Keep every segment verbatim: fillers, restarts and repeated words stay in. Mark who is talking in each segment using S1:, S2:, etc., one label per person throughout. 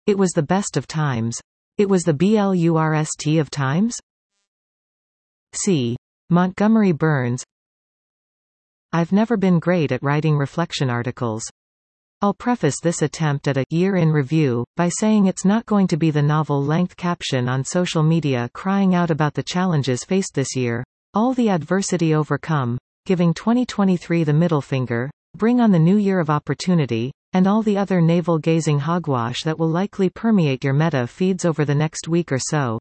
S1: It was the best of times. It was the blurst of times? C. Montgomery Burns. I've never been great at writing reflection articles. I'll preface this attempt at a year in review by saying it's not going to be the novel-length caption on social media crying out about the challenges faced this year, all the adversity overcome, giving twenty twenty-three the middle finger, bring on the new year of opportunity, and all the other navel-gazing hogwash that will likely permeate your meta feeds over the next week or so.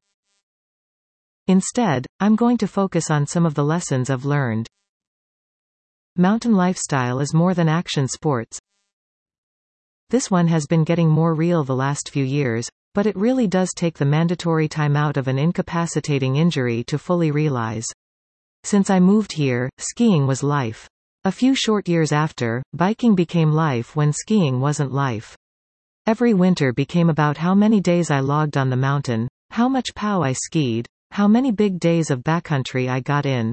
S1: Instead, I'm going to focus on some of the lessons I've learned. Mountain lifestyle is more than action sports. This one has been getting more real the last few years, but it really does take the mandatory time out of an incapacitating injury to fully realize. Since I moved here, skiing was life. A few short years after, biking became life when skiing wasn't life. Every winter became about how many days I logged on the mountain, how much POW I skied, how many big days of backcountry I got in.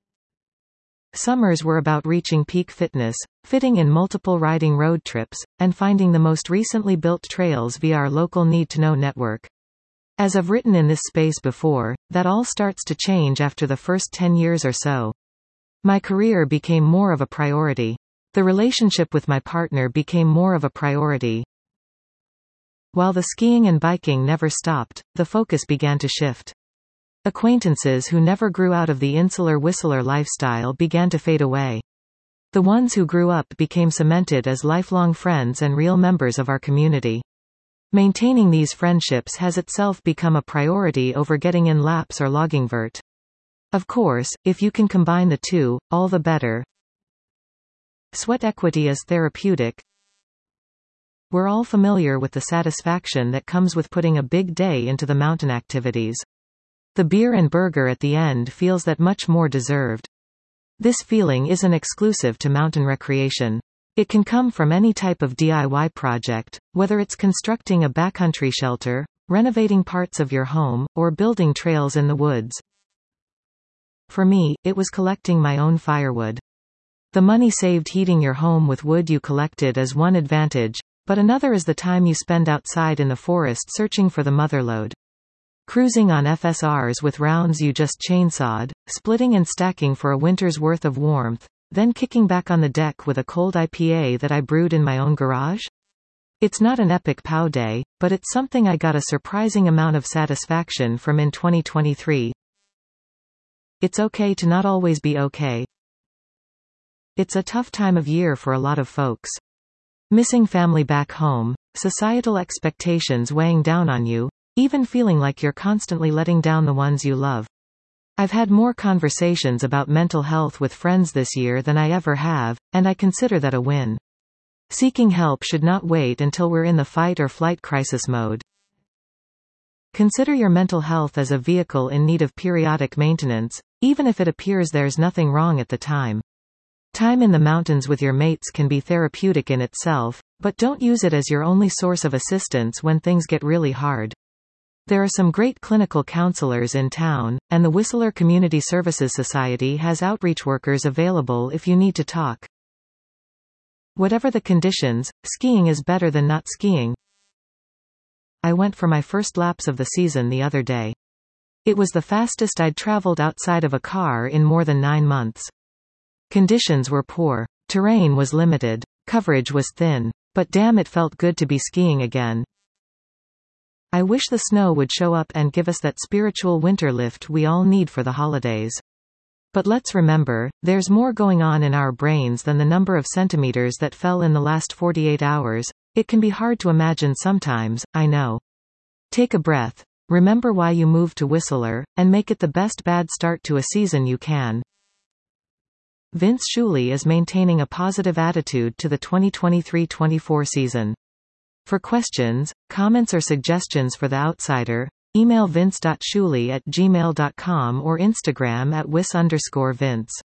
S1: Summers were about reaching peak fitness, fitting in multiple riding road trips, and finding the most recently built trails via our local need-to-know network. As I've written in this space before, that all starts to change after the first ten years or so. My career became more of a priority. The relationship with my partner became more of a priority. While the skiing and biking never stopped, the focus began to shift. Acquaintances who never grew out of the insular whistler lifestyle began to fade away. The ones who grew up became cemented as lifelong friends and real members of our community. Maintaining these friendships has itself become a priority over getting in laps or logging vert. Of course, if you can combine the two, all the better. Sweat equity is therapeutic. We're all familiar with the satisfaction that comes with putting a big day into the mountain activities. The beer and burger at the end feels that much more deserved. This feeling isn't exclusive to mountain recreation. It can come from any type of D I Y project, whether it's constructing a backcountry shelter, renovating parts of your home, or building trails in the woods. For me, it was collecting my own firewood. The money saved heating your home with wood you collected is one advantage, but another is the time you spend outside in the forest searching for the motherlode. Cruising on F S Rs with rounds you just chainsawed, splitting and stacking for a winter's worth of warmth, then kicking back on the deck with a cold I P A that I brewed in my own garage? It's not an epic POW day, but it's something I got a surprising amount of satisfaction from in twenty twenty-three. It's okay to not always be okay. It's a tough time of year for a lot of folks. Missing family back home, societal expectations weighing down on you, even feeling like you're constantly letting down the ones you love. I've had more conversations about mental health with friends this year than I ever have, and I consider that a win. Seeking help should not wait until we're in the fight or flight crisis mode. Consider your mental health as a vehicle in need of periodic maintenance, even if it appears there's nothing wrong at the time. Time in the mountains with your mates can be therapeutic in itself, but don't use it as your only source of assistance when things get really hard. There are some great clinical counselors in town, and the Whistler Community Services Society has outreach workers available if you need to talk. Whatever the conditions, skiing is better than not skiing. I went for my first laps of the season the other day. It was the fastest I'd traveled outside of a car in more than nine months. Conditions were poor. Terrain was limited. Coverage was thin. But damn, it felt good to be skiing again. I wish the snow would show up and give us that spiritual winter lift we all need for the holidays. But let's remember, there's more going on in our brains than the number of centimeters that fell in the last forty-eight hours. It can be hard to imagine sometimes, I know. Take a breath. Remember why you moved to Whistler, and make it the best bad start to a season you can. Vince Schooley is maintaining a positive attitude to the twenty twenty-three twenty-four season. For questions, comments or suggestions for The Outsider, email vince dot schooley at gmail dot com or Instagram at wis underscore vince.